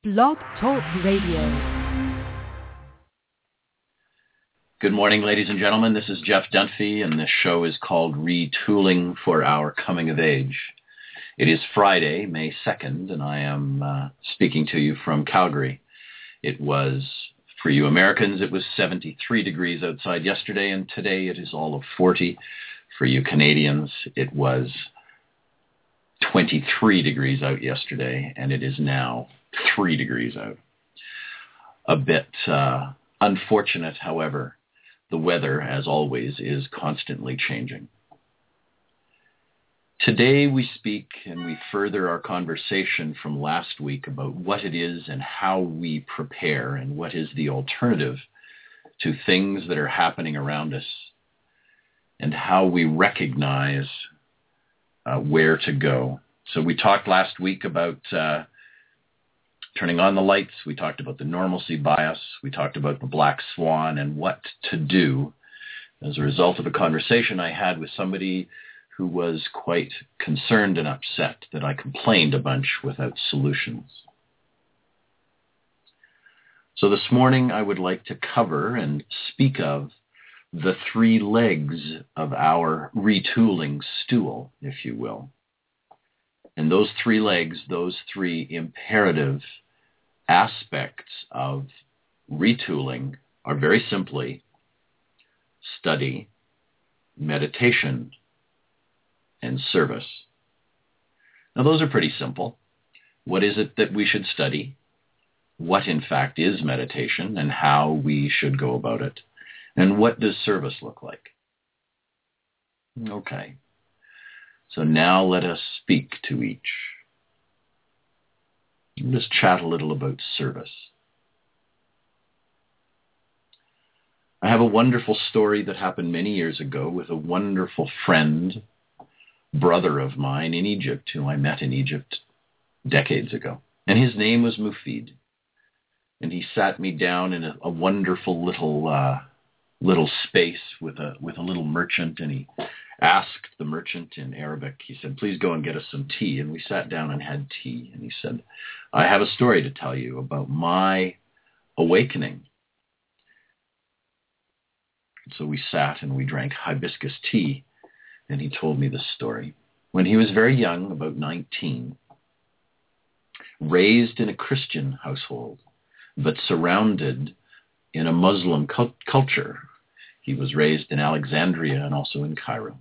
Blog Talk Radio. Good morning, ladies and gentlemen. This is Jeff Dunphy, and this show is called Retooling for Our Coming of Age. It is Friday, May 2nd, and I am speaking to you from Calgary. It was, for you Americans, it was 73 degrees outside yesterday, and today it is all of 40. For you Canadians, it was 23 degrees out yesterday, and it is now 3 degrees out. A bit unfortunate, however. The weather, as always, is constantly changing. Today we speak and we further our conversation from last week about what it is and how we prepare and what is the alternative to things that are happening around us and how we recognize where to go. So we talked last week about turning on the lights. We talked about the normalcy bias. We talked about the black swan and what to do as a result of a conversation I had with somebody who was quite concerned and upset that I complained a bunch without solutions. So this morning I would like to cover and speak of the three legs of our retooling stool, if you will. And those three legs, those three imperative aspects of retooling are very simply study, meditation, and service. Now those are pretty simple. What is it that we should study? What in fact is meditation and how we should go about it? And what does service look like? Okay. So now let us speak to each. Let's chat a little about service. I have a wonderful story that happened many years ago with a wonderful friend, brother of mine in Egypt, who I met in Egypt decades ago. And his name was Mufid. And he sat me down in a wonderful little space with a little merchant, and he asked the merchant in Arabic, he said, please go and get us some tea. And we sat down and had tea. And he said, I have a story to tell you about my awakening. So we sat and we drank hibiscus tea, and he told me this story. When he was very young, about 19, raised in a Christian household, but surrounded in a Muslim culture. He was raised in Alexandria and also in Cairo.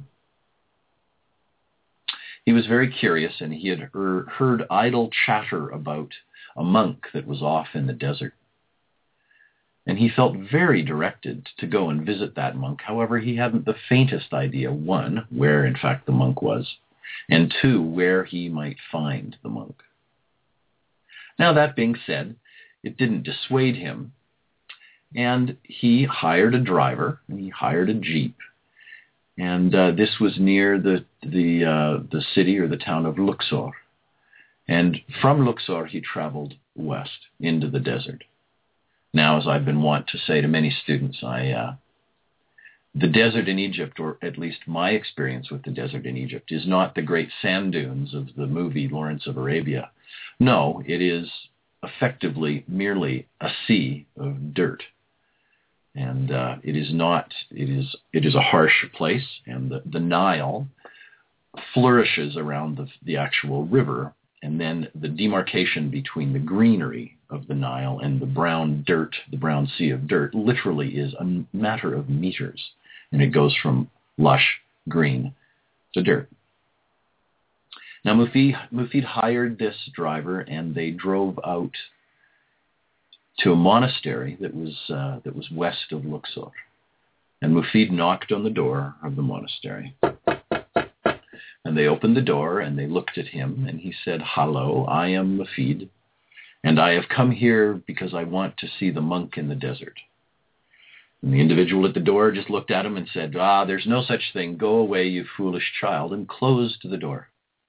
He was very curious, and he had heard idle chatter about a monk that was off in the desert. And he felt very directed to go and visit that monk. However, he hadn't the faintest idea, one, where in fact the monk was, and two, where he might find the monk. Now, that being said, it didn't dissuade him. And he hired a driver, and he hired a jeep. And this was near the city or the town of Luxor. And from Luxor, he traveled west into the desert. Now, as I've been wont to say to many students, the desert in Egypt, or at least my experience with the desert in Egypt, is not the great sand dunes of the movie Lawrence of Arabia. No, it is effectively merely a sea of dirt. And it is a harsh place, and the Nile flourishes around the actual river, and then the demarcation between the greenery of the Nile and the brown dirt, the brown sea of dirt, literally is a matter of meters, and it goes from lush green to dirt. Now Mufid hired this driver, and they drove out to a monastery that was west of Luxor. And Mufid knocked on the door of the monastery. And they opened the door, and they looked at him, and he said, hello, I am Mufid, and I have come here because I want to see the monk in the desert. And the individual at the door just looked at him and said, there's no such thing. Go away, you foolish child, and closed the door.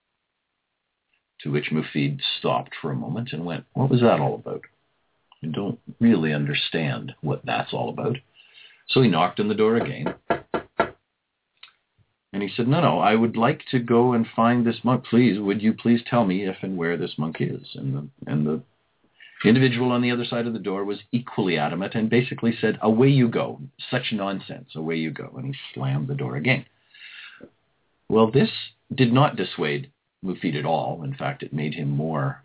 To which Mufid stopped for a moment and went, what was that all about? I don't really understand what that's all about. So he knocked on the door again. And he said, no, I would like to go and find this monk. Please, would you please tell me if and where this monk is? And the The individual on the other side of the door was equally adamant and basically said, "Away you go. Such nonsense. Away you go." And he slammed the door again. Well, this did not dissuade Mufid at all. In fact, it made him more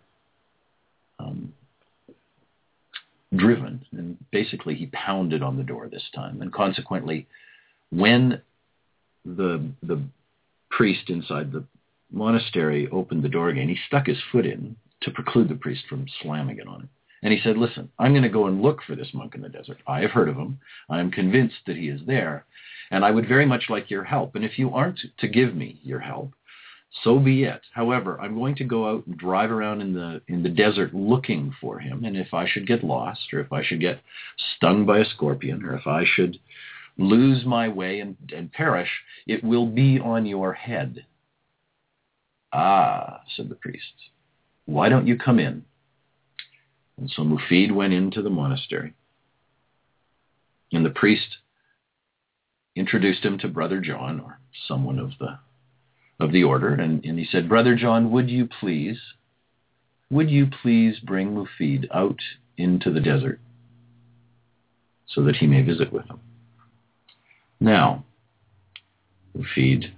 driven. And basically, he pounded on the door this time. And consequently, when the priest inside the monastery opened the door again, he stuck his foot in to preclude the priest from slamming it on him. And he said, "Listen, I'm going to go and look for this monk in the desert. I have heard of him. I am convinced that he is there. And I would very much like your help. And if you aren't to give me your help, so be it. However, I'm going to go out and drive around in the desert looking for him. And if I should get lost, or if I should get stung by a scorpion, or if I should lose my way and perish, it will be on your head." "Ah," said the priest, "why don't you come in?" And so Mufid went into the monastery. And the priest introduced him to Brother John, or someone of the order, and he said, "Brother John, would you please bring Mufid out into the desert so that he may visit with him?" Now, Mufid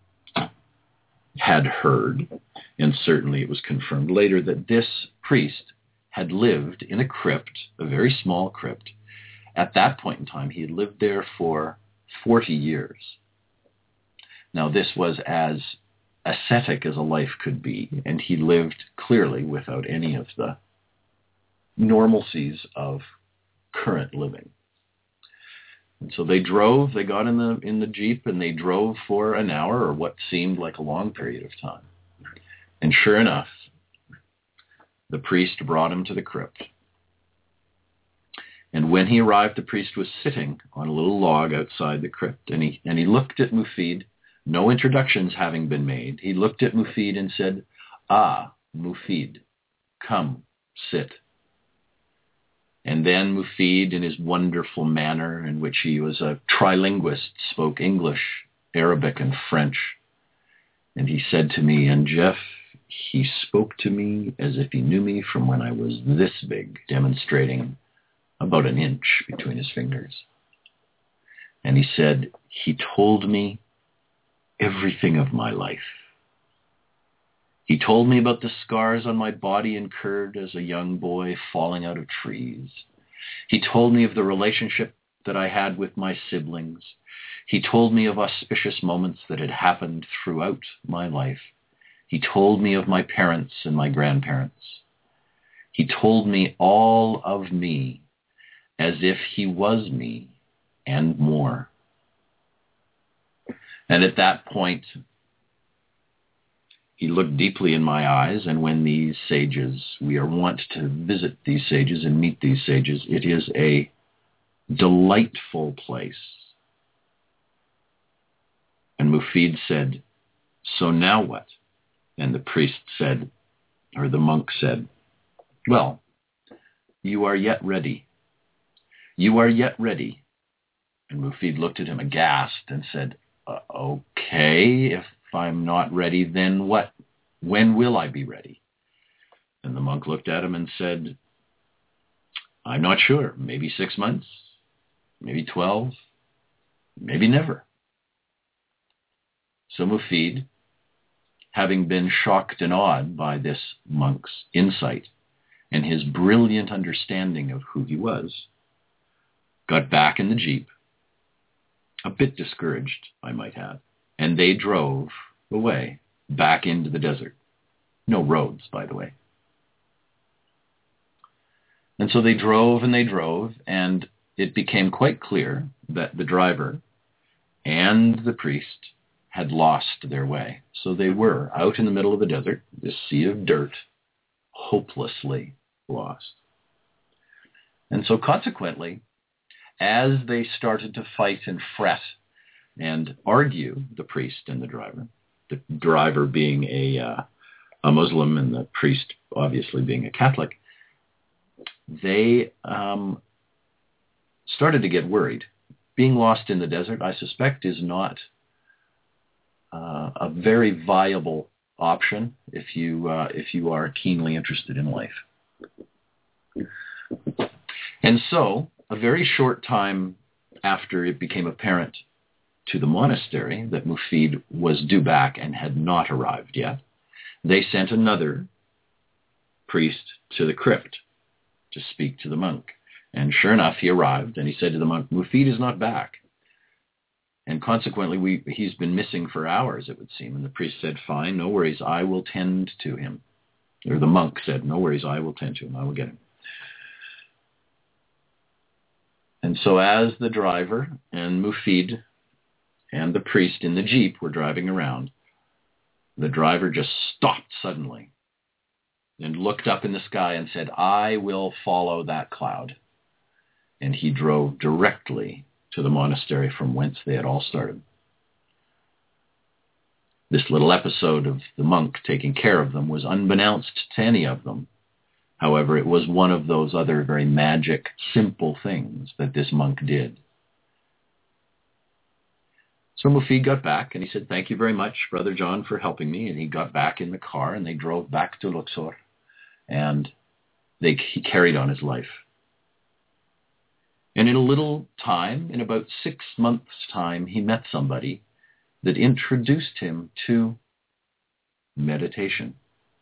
had heard, and certainly it was confirmed later, that this priest had lived in a crypt, a very small crypt. At that point in time, he had lived there for 40 years. Now, this was as ascetic as a life could be, and he lived clearly without any of the normalcies of current living. And so they got in the Jeep, and they drove for an hour, or what seemed like a long period of time. And sure enough, the priest brought him to the crypt. And when he arrived, the priest was sitting on a little log outside the crypt, and he looked at Mufid, no introductions having been made. He looked at Mufid and said, "Ah, Mufid, come, sit." And then Mufid, in his wonderful manner, in which he was a trilinguist, spoke English, Arabic, and French. And he said to me, "And Jeff, he spoke to me as if he knew me from when I was this big," demonstrating about an inch between his fingers. And he said, "He told me everything of my life. He told me about the scars on my body incurred as a young boy falling out of trees. He told me of the relationship that I had with my siblings. He told me of auspicious moments that had happened throughout my life. He told me of my parents and my grandparents. He told me all of me as if he was me and more." And at that point, he looked deeply in my eyes, and when these sages, we are wont to visit these sages and meet these sages, it is a delightful place. And Mufid said, "So now what?" And the priest said, or the monk said, "Well, you are yet ready. You are yet ready." And Mufid looked at him aghast and said, "Okay, if I'm not ready, then what? When will I be ready?" And the monk looked at him and said, "I'm not sure. Maybe 6 months, maybe 12, maybe never." So Mufid, having been shocked and awed by this monk's insight and his brilliant understanding of who he was, got back in the Jeep, a bit discouraged, I might add, and they drove away back into the desert. No roads, by the way. And so they drove, and it became quite clear that the driver and the priest had lost their way. So they were out in the middle of the desert, this sea of dirt, hopelessly lost. And so consequently, as they started to fight and fret and argue, the priest and the driver being a Muslim and the priest obviously being a Catholic, they started to get worried. Being lost in the desert, I suspect, is not a very viable option if you are keenly interested in life. And so, a very short time after it became apparent to the monastery that Mufid was due back and had not arrived yet, they sent another priest to the crypt to speak to the monk. And sure enough, he arrived, and he said to the monk, Mufid is not back. And consequently, he's been missing for hours, it would seem. And the priest said, fine, no worries, I will tend to him. Or the monk said, no worries, I will tend to him, I will get him. And so as the driver and Mufid and the priest in the jeep were driving around, the driver just stopped suddenly and looked up in the sky and said, I will follow that cloud. And he drove directly to the monastery from whence they had all started. This little episode of the monk taking care of them was unbeknownst to any of them. However, it was one of those other very magic, simple things that this monk did. So Mufid got back and he said, thank you very much, Brother John, for helping me. And he got back in the car and they drove back to Luxor and he carried on his life. And in a little time, in about 6 months' time, he met somebody that introduced him to meditation.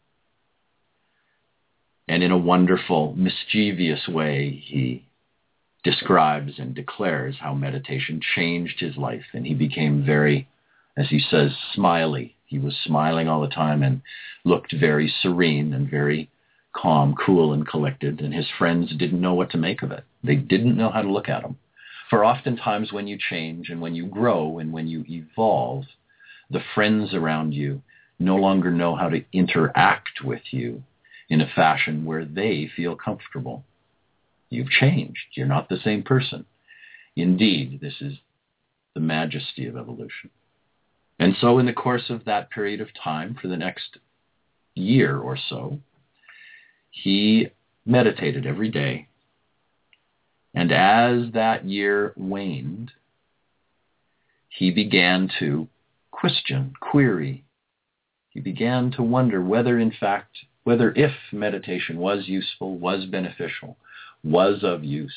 And in a wonderful, mischievous way, he describes and declares how meditation changed his life. And he became very, as he says, smiley. He was smiling all the time and looked very serene and very calm, cool, and collected. And his friends didn't know what to make of it. They didn't know how to look at him. For oftentimes when you change and when you grow and when you evolve, the friends around you no longer know how to interact with you in a fashion where they feel comfortable. You've changed. You're not the same person. Indeed, this is the majesty of evolution. And so in the course of that period of time, for the next year or so, he meditated every day. And as that year waned, he began to query. He began to wonder whether if meditation was useful, was beneficial, was of use.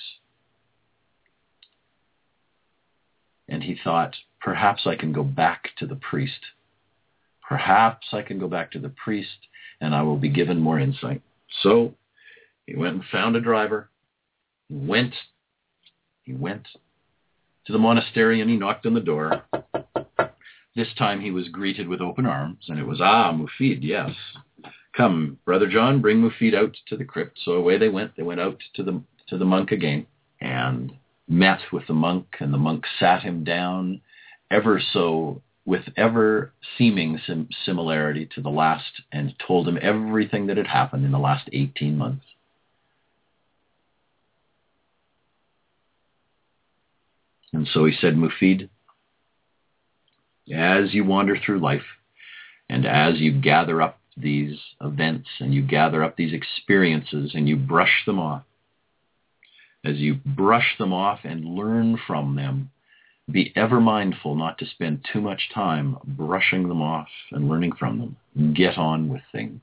And he thought, perhaps I can go back to the priest. Perhaps I can go back to the priest and I will be given more insight. So he went and found a driver. He went to the monastery and he knocked on the door. This time he was greeted with open arms, and it was, Mufid, yes. Come, Brother John, bring Mufid out to the crypt. So away they went. They went out to the monk again and met with the monk, and the monk sat him down with ever seeming similarity to the last, and told him everything that had happened in the last 18 months. And so he said, Mufid, as you wander through life, and as you gather up these events, and you gather up these experiences, and you brush them off, as you brush them off and learn from them, be ever mindful not to spend too much time brushing them off and learning from them. Get on with things.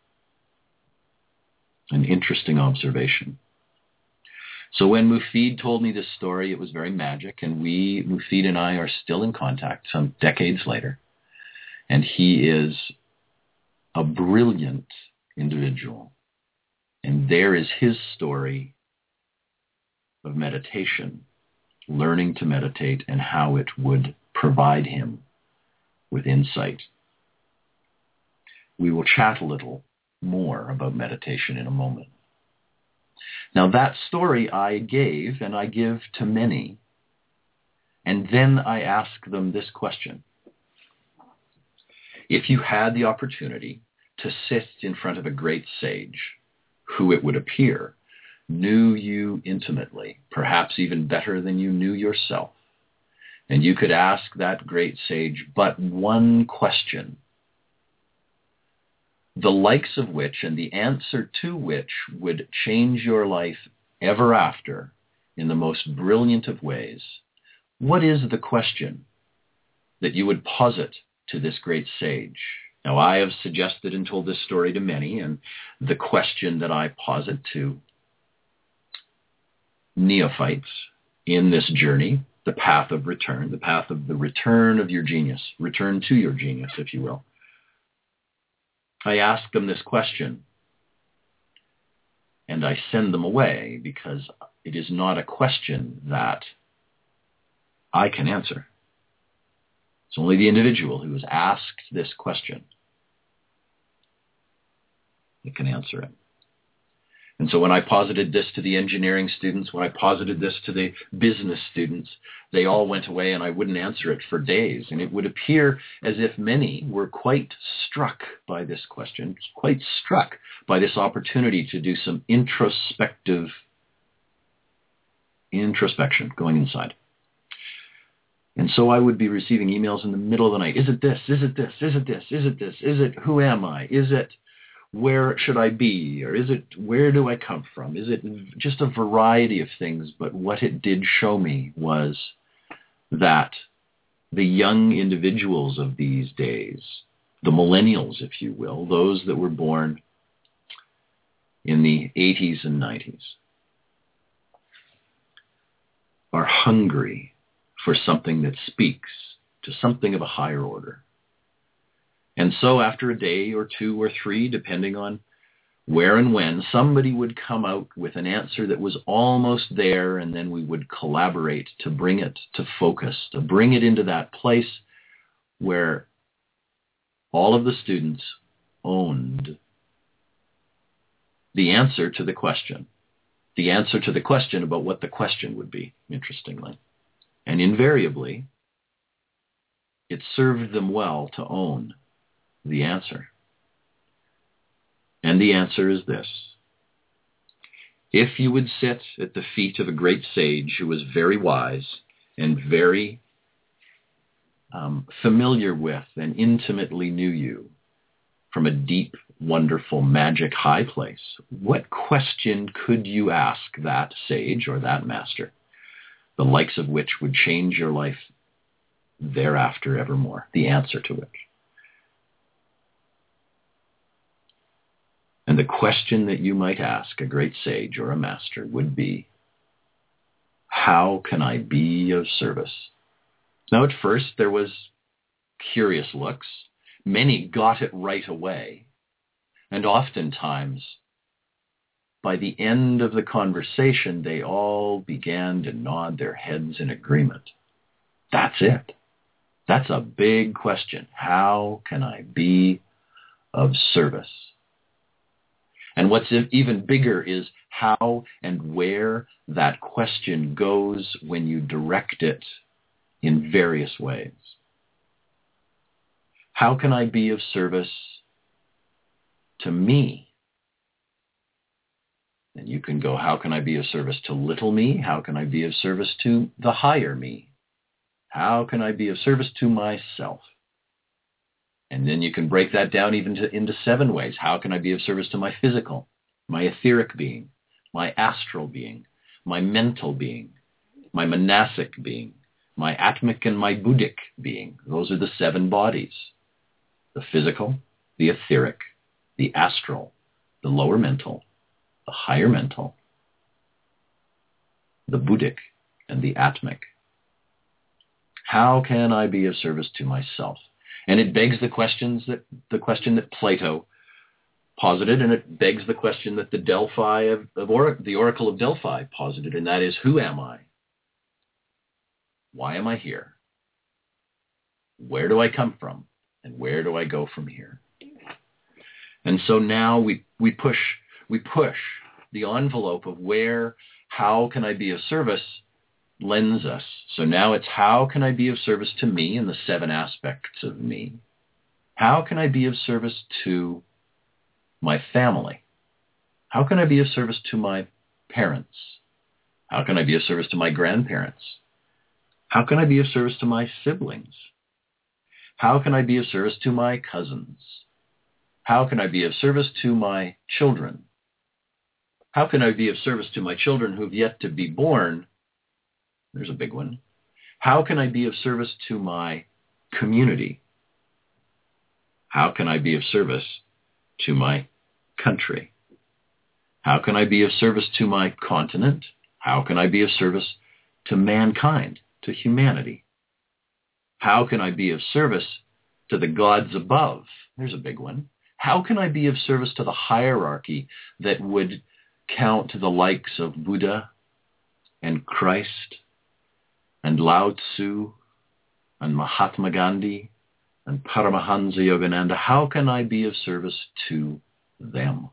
An interesting observation. So when Mufid told me this story, it was very magic, and Mufid and I, are still in contact some decades later. And he is a brilliant individual. And there is his story of meditation, learning to meditate, and how it would provide him with insight. We will chat a little more about meditation in a moment. Now that story I gave, and I give to many, and then I ask them this question. If you had the opportunity to sit in front of a great sage, who it would appear knew you intimately, perhaps even better than you knew yourself, and you could ask that great sage but one question, the likes of which and the answer to which would change your life ever after in the most brilliant of ways, what is the question that you would posit to this great sage? Now, I have suggested and told this story to many, and the question that I posit to neophytes in this journey, the path of return, the path of the return of your genius, return to your genius, if you will. I ask them this question, and I send them away because it is not a question that I can answer. It's only the individual who has asked this question that can answer it. And so when I posited this to the engineering students, when I posited this to the business students, they all went away and I wouldn't answer it for days. And it would appear as if many were quite struck by this question, quite struck by this opportunity to do some introspection, going inside. And so I would be receiving emails in the middle of the night. Is it this? Is it this? Is it this? Is it this? Is it who am I? Is it where should I be? Or is it where do I come from? Is it just a variety of things? But what it did show me was that the young individuals of these days, the millennials, if you will, those that were born in the 80s and 90s, are hungry for something that speaks to something of a higher order. And so after a day or two or three, depending on where and when, somebody would come out with an answer that was almost there, and then we would collaborate to bring it to focus, to bring it into that place where all of the students owned the answer to the question about what the question would be, interestingly. And invariably, it served them well to own the answer. And the answer is this. If you would sit at the feet of a great sage who was very wise and very familiar with and intimately knew you from a deep, wonderful, magic high place, what question could you ask that sage or that master, the likes of which would change your life thereafter evermore, the answer to which? And the question that you might ask a great sage or a master would be, how can I be of service? Now, at first, there was curious looks. Many got it right away. And oftentimes, by the end of the conversation, they all began to nod their heads in agreement. That's it. That's a big question. How can I be of service? And what's even bigger is how and where that question goes when you direct it in various ways. How can I be of service to me? And you can go, how can I be of service to little me? How can I be of service to the higher me? How can I be of service to myself? And then you can break that down even into 7 ways. How can I be of service to my physical, my etheric being, my astral being, my mental being, my manasic being, my atmic and my buddhic being? Those are the 7 bodies. The physical, the etheric, the astral, the lower mental, the higher mental, the buddhic, and the atmic. How can I be of service to myself? And it begs the question that Plato posited, and it begs the question that the Oracle of Delphi posited, and that is, who am I? Why am I here? Where do I come from? And where do I go from here? And so now we push the envelope of where, how can I be of service, lends us. So now it's how can I be of service to me in the 7 aspects of me? How can I be of service to my family? How can I be of service to my parents? How can I be of service to my grandparents? How can I be of service to my siblings? How can I be of service to my cousins? How can I be of service to my children? How can I be of service to my children who've yet to be born? There's a big one. How can I be of service to my community? How can I be of service to my country? How can I be of service to my continent, How can I be of service to mankind, to humanity? How can I be of service to the gods above? There's a big one. How can I be of service to the hierarchy that would count the likes of Buddha and Christ and Lao Tzu and Mahatma Gandhi and Paramahansa Yogananda? How can I be of service to them?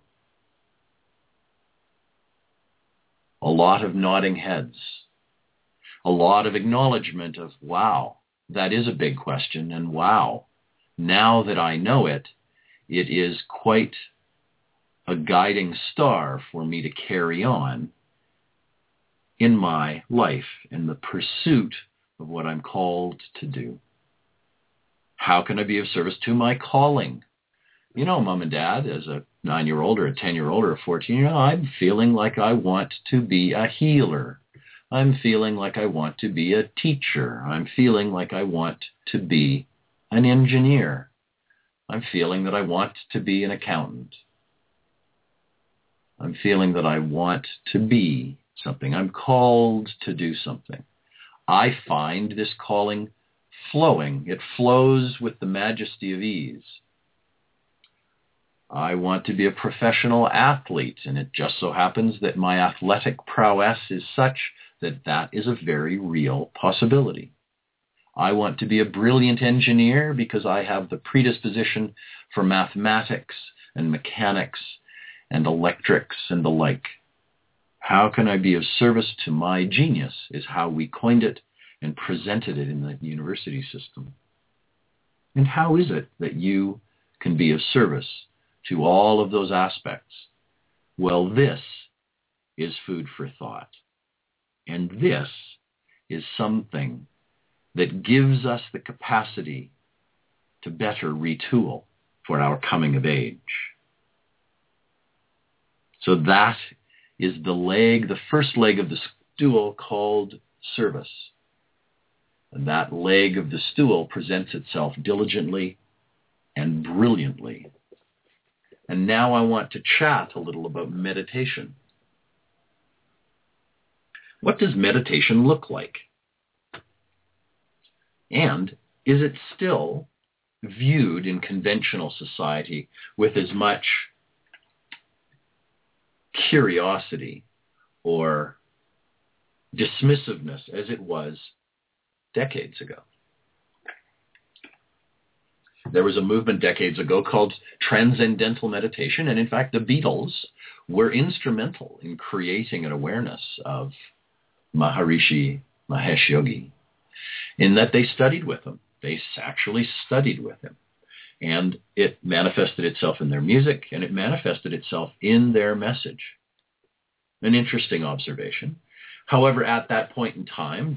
A lot of nodding heads, a lot of acknowledgement of, wow, that is a big question, and wow, now that I know it, it is quite a guiding star for me to carry on in my life, in the pursuit of what I'm called to do. How can I be of service to my calling? You know, Mom and Dad, as a 9-year-old or a 10-year-old or a 14-year-old, I'm feeling like I want to be a healer. I'm feeling like I want to be a teacher. I'm feeling like I want to be an engineer. I'm feeling that I want to be an accountant. I'm feeling that I want to be something. I'm called to do something. I find this calling flowing. It flows with the majesty of ease. I want to be a professional athlete, and it just so happens that my athletic prowess is such that that is a very real possibility. I want to be a brilliant engineer because I have the predisposition for mathematics and mechanics and electrics and the like. How can I be of service to my genius is how we coined it and presented it in the university system. And how is it that you can be of service to all of those aspects? Well, this is food for thought. And this is something that gives us the capacity to better retool for our coming of age. So that is the first leg of the stool called service. And that leg of the stool presents itself diligently and brilliantly. And now I want to chat a little about meditation. What does meditation look like? And is it still viewed in conventional society with as much curiosity or dismissiveness as it was decades ago? There was a movement decades ago called Transcendental Meditation, and in fact the Beatles were instrumental in creating an awareness of Maharishi Mahesh Yogi, in that they studied with him. They actually studied with him. And it manifested itself in their music, and it manifested itself in their message. An interesting observation. However, at that point in time,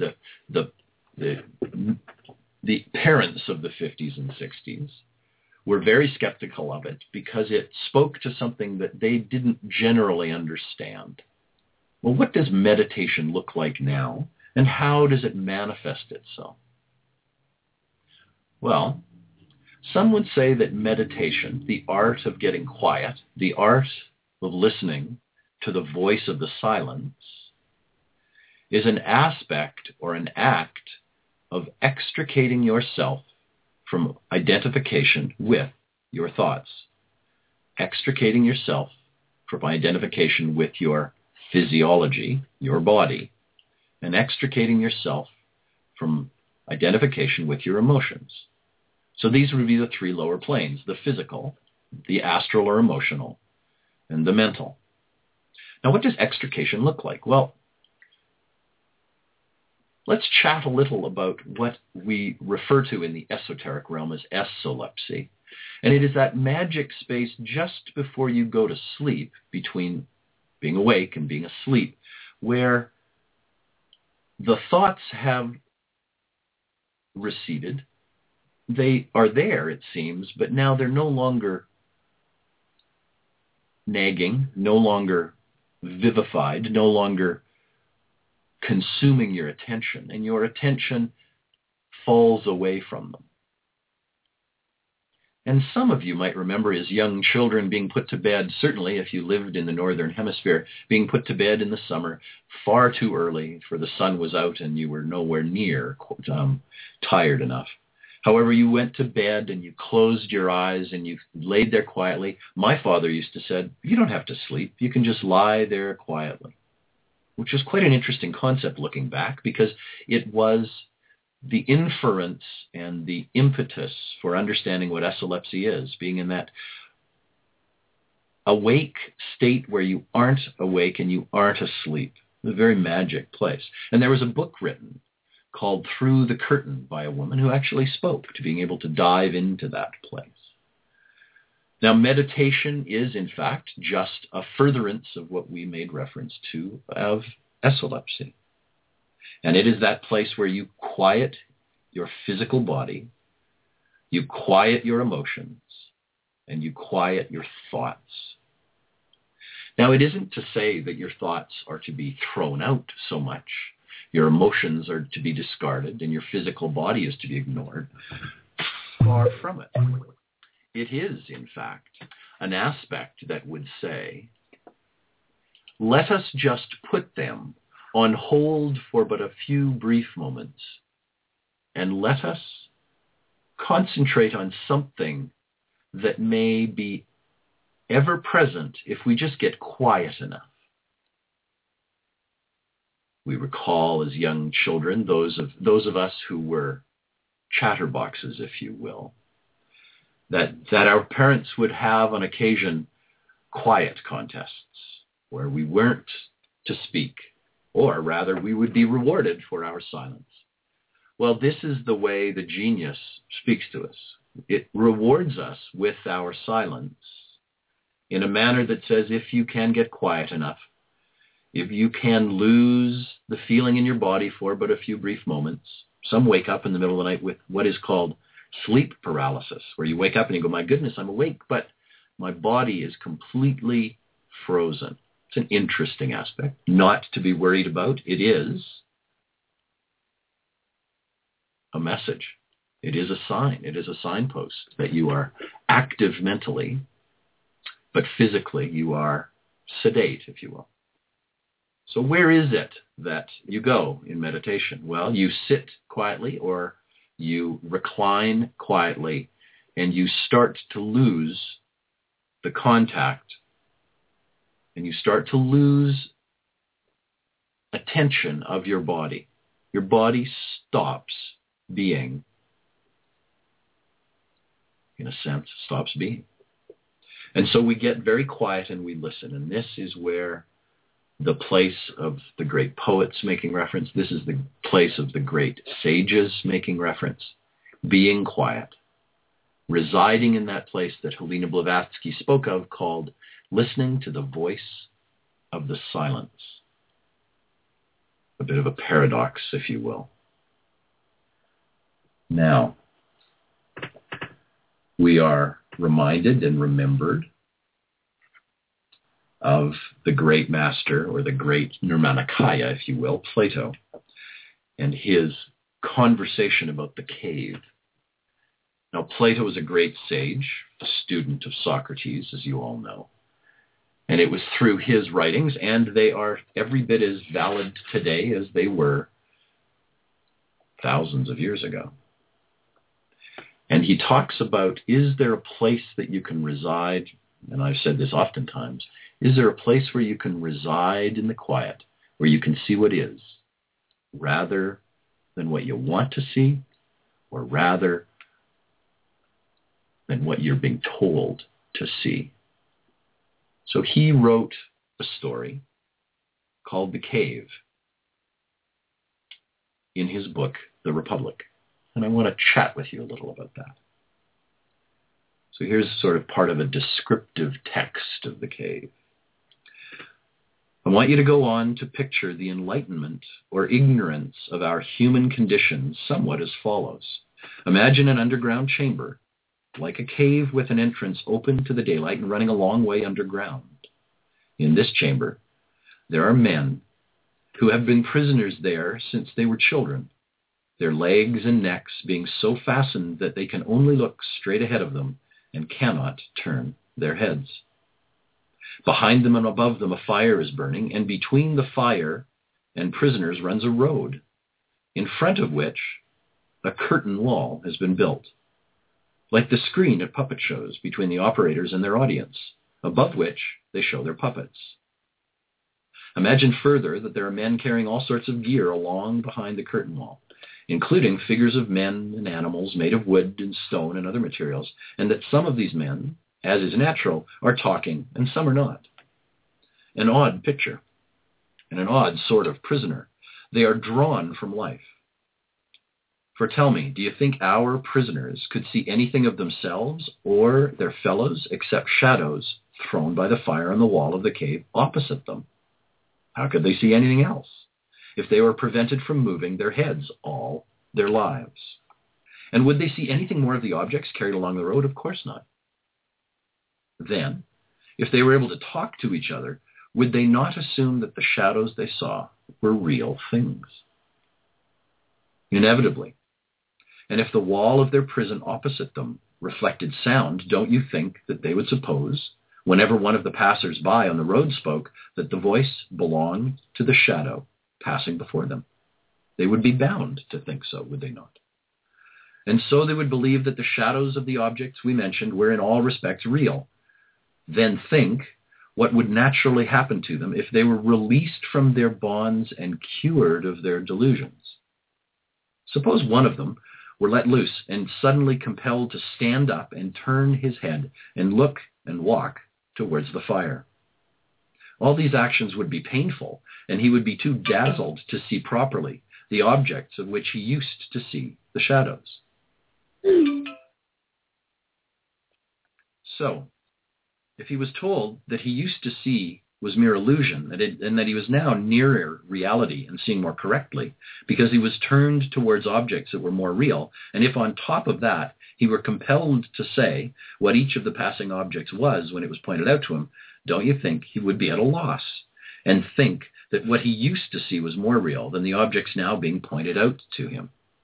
the parents of the 50s and 60s were very skeptical of it because it spoke to something that they didn't generally understand. Well, what does meditation look like now, and how does it manifest itself? Well, some would say that meditation, the art of getting quiet, the art of listening to the voice of the silence, is an aspect or an act of extricating yourself from identification with your thoughts, extricating yourself from identification with your physiology, your body, and extricating yourself from identification with your emotions. So these would be the three lower planes: the physical, the astral or emotional, and the mental. Now, what does extrication look like? Well, let's chat a little about what we refer to in the esoteric realm as esolepsy. And it is that magic space just before you go to sleep, between being awake and being asleep, where the thoughts have receded. They are there, it seems, but now they're no longer nagging, no longer vivified, no longer consuming your attention, and your attention falls away from them. And some of you might remember as young children being put to bed, certainly if you lived in the northern hemisphere, being put to bed in the summer far too early, for the sun was out and you were nowhere near tired enough. However, you went to bed and you closed your eyes and you laid there quietly. My father used to say, you don't have to sleep. You can just lie there quietly, which is quite an interesting concept looking back, because it was the inference and the impetus for understanding what epilepsy is, being in that awake state where you aren't awake and you aren't asleep. A very magic place. And there was a book written called Through the Curtain by a woman who actually spoke to being able to dive into that place. Now, meditation is, in fact, just a furtherance of what we made reference to of epilepsy. And it is that place where you quiet your physical body, you quiet your emotions, and you quiet your thoughts. Now, it isn't to say that your thoughts are to be thrown out so much. Your emotions are to be discarded, and your physical body is to be ignored. Far from it. It is, in fact, an aspect that would say, let us just put them on hold for but a few brief moments, and let us concentrate on something that may be ever present if we just get quiet enough. We recall as young children, those of us who were chatterboxes, if you will, that our parents would have on occasion quiet contests where we weren't to speak, or rather we would be rewarded for our silence. Well, this is the way the genius speaks to us. It rewards us with our silence in a manner that says, if you can get quiet enough, if you can lose the feeling in your body for but a few brief moments, some wake up in the middle of the night with what is called sleep paralysis, where you wake up and you go, my goodness, I'm awake, but my body is completely frozen. It's an interesting aspect, not to be worried about. It is a message. It is a sign. It is a signpost that you are active mentally, but physically you are sedate, if you will. So where is it that you go in meditation? Well, you sit quietly or you recline quietly and you start to lose the contact and you start to lose attention of your body. Your body stops being, in a sense, stops being. And so we get very quiet and we listen. And this is where the place of the great poets making reference, this is the place of the great sages making reference, being quiet, residing in that place that Helena Blavatsky spoke of called listening to the voice of the silence. A bit of a paradox, if you will. Now, we are reminded and remembered of the great master, or the great Nirmanakaya, if you will, Plato, and his conversation about the cave. Now, Plato was a great sage, a student of Socrates, as you all know. And it was through his writings, and they are every bit as valid today as they were thousands of years ago. And he talks about, is there a place that you can reside? And I've said this oftentimes. Is there a place where you can reside in the quiet, where you can see what is, rather than what you want to see, or rather than what you're being told to see? So he wrote a story called The Cave in his book, The Republic. And I want to chat with you a little about that. So here's sort of part of a descriptive text of the cave. I want you to go on to picture the enlightenment or ignorance of our human conditions somewhat as follows. Imagine an underground chamber, like a cave with an entrance open to the daylight and running a long way underground. In this chamber, there are men who have been prisoners there since they were children, their legs and necks being so fastened that they can only look straight ahead of them and cannot turn their heads. Behind them and above them a fire is burning, and between the fire and prisoners runs a road, in front of which a curtain wall has been built, like the screen at puppet shows between the operators and their audience, above which they show their puppets. Imagine further that there are men carrying all sorts of gear along behind the curtain wall, including figures of men and animals made of wood and stone and other materials, and that some of these men, as is natural, are talking and some are not. An odd picture, and an odd sort of prisoner. They are drawn from life. For tell me, do you think our prisoners could see anything of themselves or their fellows except shadows thrown by the fire on the wall of the cave opposite them? How could they see anything else if they were prevented from moving their heads all their lives? And would they see anything more of the objects carried along the road? Of course not. Then, if they were able to talk to each other, would they not assume that the shadows they saw were real things? Inevitably. And if the wall of their prison opposite them reflected sound, don't you think that they would suppose, whenever one of the passers-by on the road spoke, that the voice belonged to the shadow passing before them? They would be bound to think so, would they not? And so they would believe that the shadows of the objects we mentioned were in all respects real. Then think what would naturally happen to them if they were released from their bonds and cured of their delusions. Suppose one of them were let loose and suddenly compelled to stand up and turn his head and look and walk towards the fire. All these actions would be painful, and he would be too dazzled to see properly the objects of which he used to see the shadows. So, if he was told that he used to see was mere illusion, and that he was now nearer reality and seeing more correctly, because he was turned towards objects that were more real, and if on top of that he were compelled to say what each of the passing objects was when it was pointed out to him, don't you think he would be at a loss, and think that what he used to see was more real than the objects now being pointed out to him?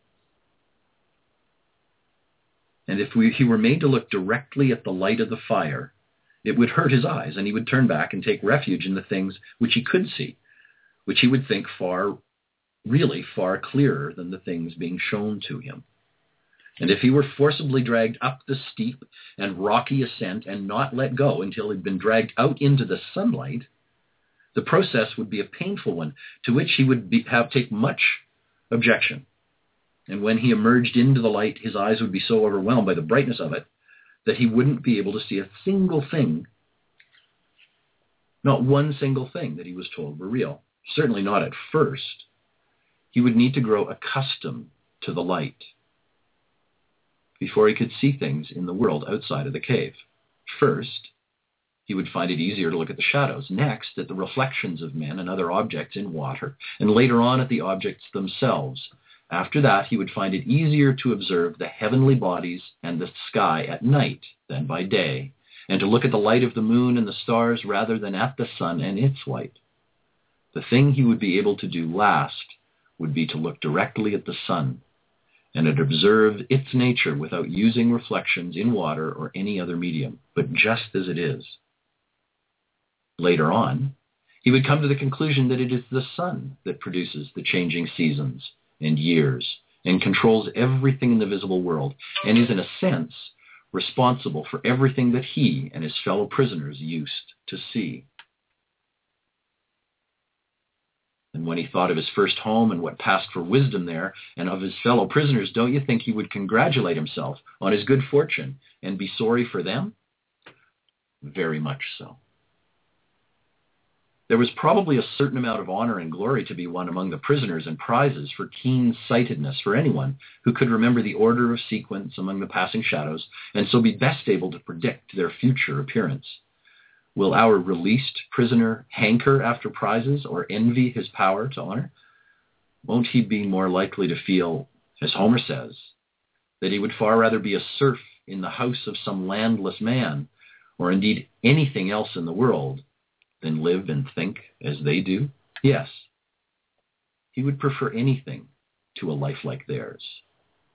And if he were made to look directly at the light of the fire, it would hurt his eyes, and he would turn back and take refuge in the things which he could see, which he would think really far clearer than the things being shown to him. And if he were forcibly dragged up the steep and rocky ascent and not let go until he'd been dragged out into the sunlight, the process would be a painful one, to which he would take much objection. And when he emerged into the light, his eyes would be so overwhelmed by the brightness of it that he wouldn't be able to see a single thing, not one single thing that he was told were real. Certainly not at first. He would need to grow accustomed to the light before he could see things in the world outside of the cave. First, he would find it easier to look at the shadows. Next, at the reflections of men and other objects in water, and later on at the objects themselves. After that, he would find it easier to observe the heavenly bodies and the sky at night than by day, and to look at the light of the moon and the stars rather than at the sun and its light. The thing he would be able to do last would be to look directly at the sun and to observe its nature without using reflections in water or any other medium, but just as it is. Later on, he would come to the conclusion that it is the sun that produces the changing seasons and years, and controls everything in the visible world, and is in a sense responsible for everything that he and his fellow prisoners used to see. And when he thought of his first home and what passed for wisdom there, and of his fellow prisoners, don't you think he would congratulate himself on his good fortune and be sorry for them? Very much so. There was probably a certain amount of honor and glory to be won among the prisoners and prizes for keen-sightedness for anyone who could remember the order of sequence among the passing shadows and so be best able to predict their future appearance. Will our released prisoner hanker after prizes or envy his power to honor? Won't he be more likely to feel, as Homer says, that he would far rather be a serf in the house of some landless man, or indeed anything else in the world, than live and think as they do? Yes, he would prefer anything to a life like theirs.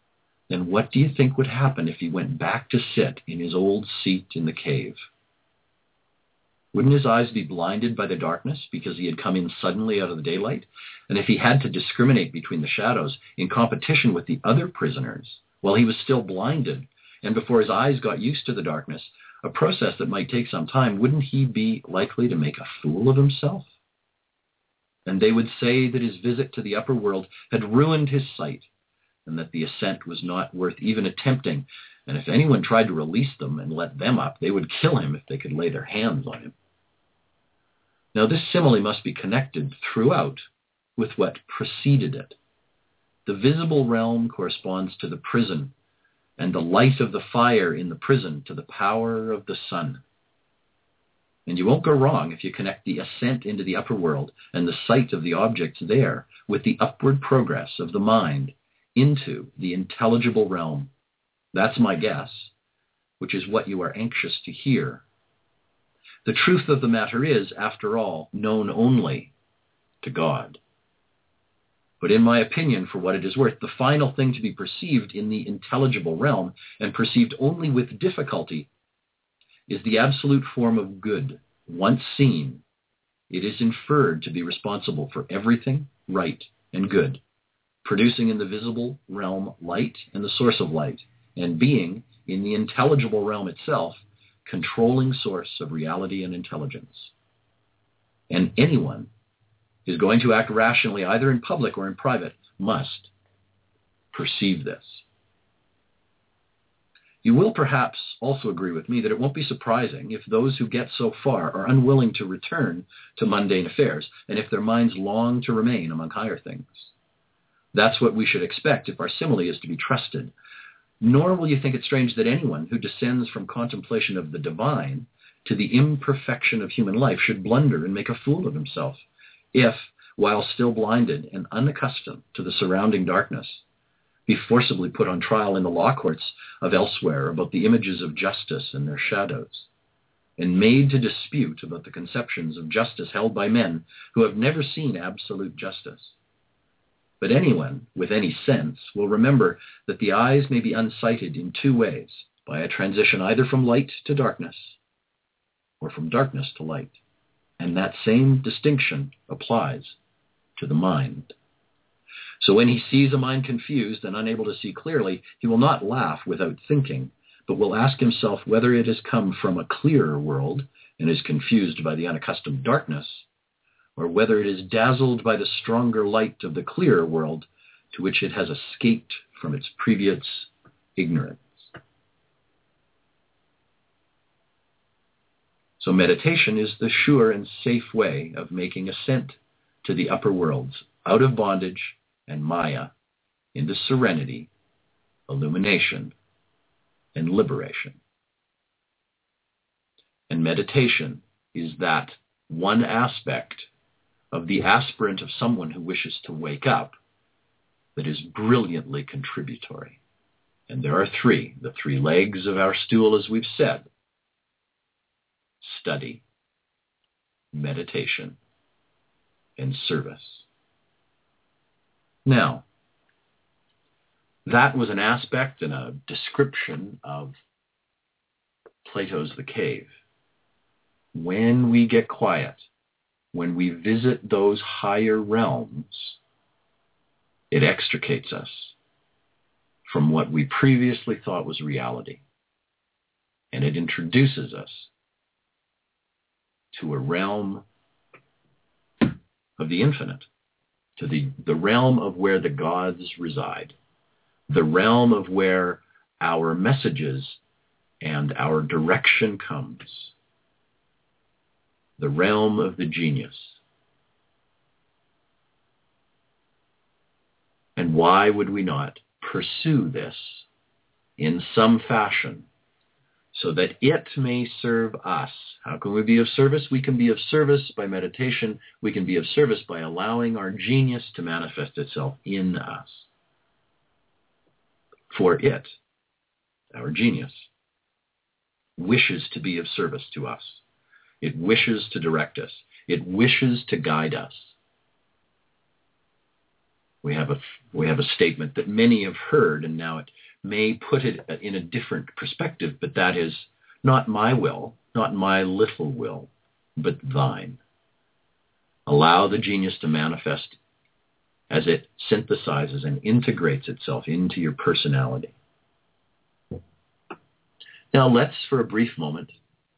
then what do you think would happen if he went back to sit in his old seat in the cave? Wouldn't his eyes be blinded by the darkness because he had come in suddenly out of the daylight? And if he had to discriminate between the shadows in competition with the other prisoners while he was still blinded and before his eyes got used to the darkness, a process that might take some time, wouldn't he be likely to make a fool of himself? And they would say that his visit to the upper world had ruined his sight and that the ascent was not worth even attempting. And if anyone tried to release them and let them up, they would kill him if they could lay their hands on him. Now, this simile must be connected throughout with what preceded it. The visible realm corresponds to the prison, and the light of the fire in the prison to the power of the sun. And you won't go wrong if you connect the ascent into the upper world and the sight of the objects there with the upward progress of the mind into the intelligible realm. That's my guess, which is what you are anxious to hear. The truth of the matter is, after all, known only to God. But in my opinion, for what it is worth, the final thing to be perceived in the intelligible realm, and perceived only with difficulty, is the absolute form of good. Once seen, it is inferred to be responsible for everything right and good, producing in the visible realm light and the source of light, and being, in the intelligible realm itself, controlling source of reality and intelligence. And anyone who is going to act rationally, either in public or in private, must perceive this. You will perhaps also agree with me that it won't be surprising if those who get so far are unwilling to return to mundane affairs, and if their minds long to remain among higher things. That's what we should expect if our simile is to be trusted. Nor will you think it strange that anyone who descends from contemplation of the divine to the imperfection of human life should blunder and make a fool of himself, if, while still blinded and unaccustomed to the surrounding darkness, be forcibly put on trial in the law courts of elsewhere about the images of justice and their shadows, and made to dispute about the conceptions of justice held by men who have never seen absolute justice. But anyone with any sense will remember that the eyes may be unsighted in two ways, by a transition either from light to darkness or from darkness to light. And that same distinction applies to the mind. So when he sees a mind confused and unable to see clearly, he will not laugh without thinking, but will ask himself whether it has come from a clearer world and is confused by the unaccustomed darkness, or whether it is dazzled by the stronger light of the clearer world to which it has escaped from its previous ignorance. So meditation is the sure and safe way of making ascent to the upper worlds, out of bondage and Maya, into serenity, illumination, and liberation. And meditation is that one aspect of the aspirant of someone who wishes to wake up that is brilliantly contributory. And there are three, the three legs of our stool, as we've said: study, meditation, and service. Now, that was an aspect and a description of Plato's The Cave. When we get quiet, when we visit those higher realms, it extricates us from what we previously thought was reality. And it introduces us to a realm of the infinite, to the realm of where the gods reside, the realm of where our messages and our direction comes, the realm of the genius. And why would we not pursue this in some fashion so that it may serve us? How can we be of service? We can be of service by meditation. We can be of service by allowing our genius to manifest itself in us. For it, our genius, wishes to be of service to us. It wishes to direct us. It wishes to guide us. We have a statement that many have heard, and now it may put it in a different perspective, but that is not my will, not my little will, but thine. Allow the genius to manifest as it synthesizes and integrates itself into your personality. Now let's, for a brief moment,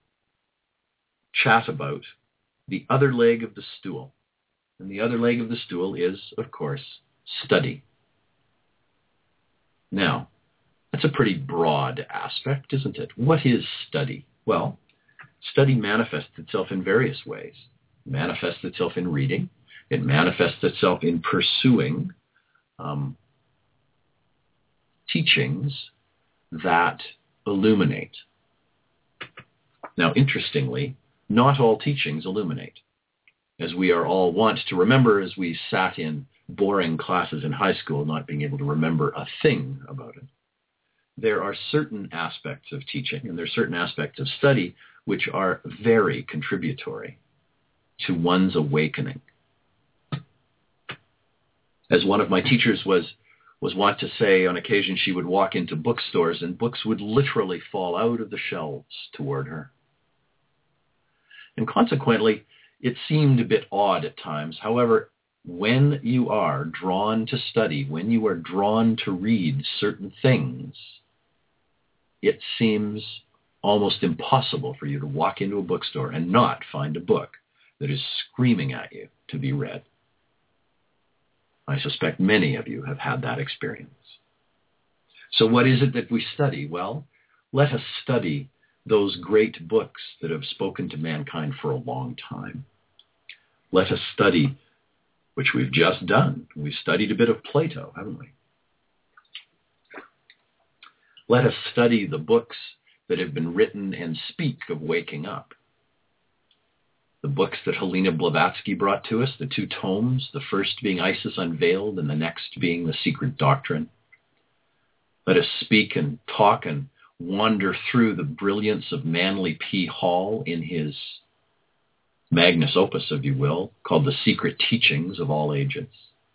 chat about the other leg of the stool. And the other leg of the stool is, of course, study. Now, that's a pretty broad aspect, isn't it? What is study? Well, study manifests itself in various ways. It manifests itself in reading. It manifests itself in pursuing teachings that illuminate. Now, interestingly, not all teachings illuminate. As we are all wont to remember as we sat in boring classes in high school, not being able to remember a thing about it, there are certain aspects of teaching and there are certain aspects of study which are very contributory to one's awakening. As one of my teachers was wont to say, on occasion she would walk into bookstores and books would literally fall out of the shelves toward her. And consequently, it seemed a bit odd at times. However, when you are drawn to study, when you are drawn to read certain things, it seems almost impossible for you to walk into a bookstore and not find a book that is screaming at you to be read. I suspect many of you have had that experience. So what is it that we study? Well, let us study those great books that have spoken to mankind for a long time. Let us study, which we've just done. We've studied a bit of Plato, haven't we? Let us study the books that have been written and speak of waking up. The books that Helena Blavatsky brought to us, the 2 tomes, the first being Isis Unveiled and the next being The Secret Doctrine. Let us speak and talk and wander through the brilliance of Manly P. Hall in his magnus opus, if you will, called The Secret Teachings of All Ages.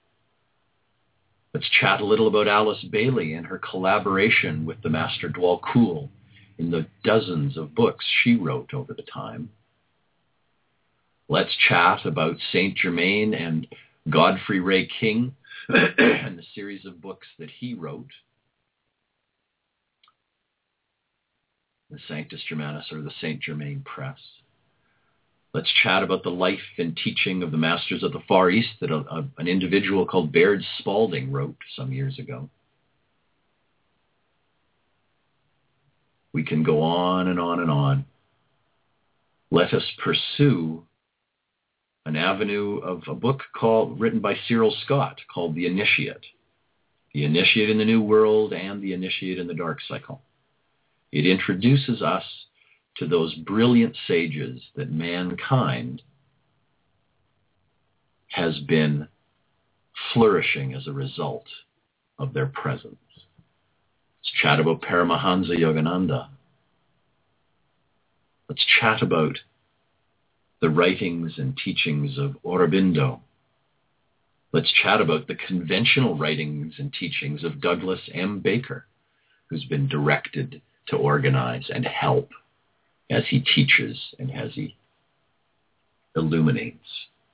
Let's chat a little about Alice Bailey and her collaboration with the Master Dwal Kul in the dozens of books she wrote over the time. Let's chat about Saint Germain and Godfrey Ray King and the series of books that he wrote, the Sanctus Germanus or the Saint Germain Press. Let's chat about the life and teaching of the Masters of the Far East that an individual called Baird Spalding wrote some years ago. We can go on and on and on. Let us pursue an avenue of a book written by Cyril Scott called The Initiate. The Initiate in the New World and The Initiate in the Dark Cycle. It introduces us to those brilliant sages that mankind has been flourishing as a result of their presence. Let's chat about Paramahansa Yogananda. Let's chat about the writings and teachings of Aurobindo. Let's chat about the conventional writings and teachings of Douglas M. Baker, who's been directed to organize and help as he teaches and as he illuminates.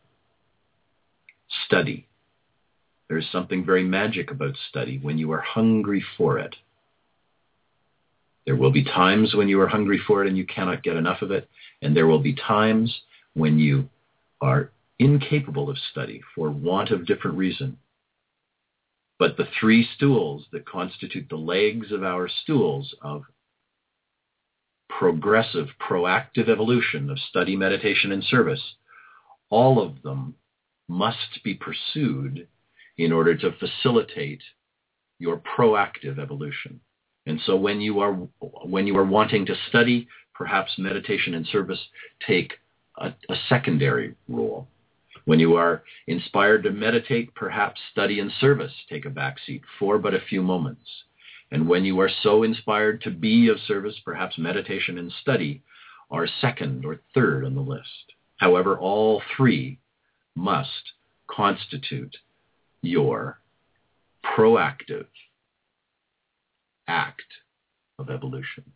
Study. There's something very magic about study when you are hungry for it. There will be times when you are hungry for it and you cannot get enough of it, and there will be times when you are incapable of study for want of different reason. But the 3 stools that constitute the legs of our stools of progressive, proactive evolution of study, meditation, and service, all of them must be pursued in order to facilitate your proactive evolution. And so when you are wanting to study, perhaps meditation and service take a secondary role. When you are inspired to meditate, perhaps study and service take a backseat for but a few moments. And when you are so inspired to be of service, perhaps meditation and study are second or third on the list. However, all 3 must constitute your proactive act of evolution.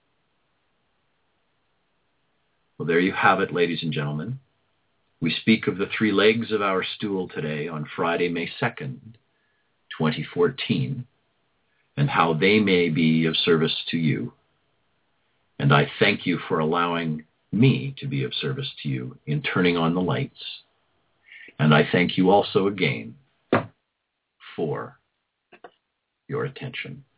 Well, there you have it, ladies and gentlemen. We speak of the three legs of our stool today on Friday, May 2nd, 2014, and how they may be of service to you. And I thank you for allowing me to be of service to you in turning on the lights. And I thank you also again for your attention.